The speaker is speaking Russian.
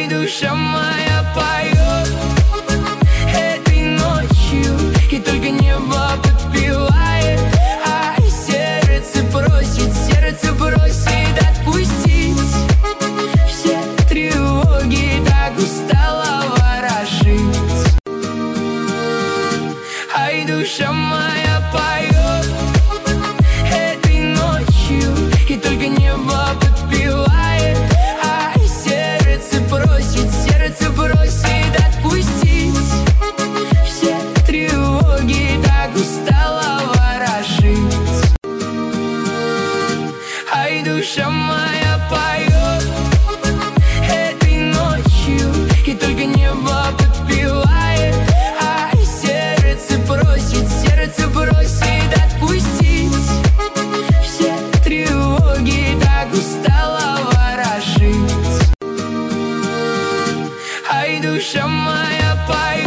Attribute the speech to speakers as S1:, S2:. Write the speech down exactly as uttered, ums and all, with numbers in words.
S1: Ай, душа моя поет этой ночью, и только небо подпевает. Ай, сердце просит, сердце просит отпустить все тревоги, так устала ворожить. Ай, душа моя поет этой ночью, и только небо подпевает. Ай, сердце просит, сердце просит отпустить все тревоги, так устала ворожить. Ай, душа моя поет этой ночью, и только небо подпевает. Ай, сердце просит, сердце просит отпустить все тревоги, так устала ворожить. Ай, душа моя поет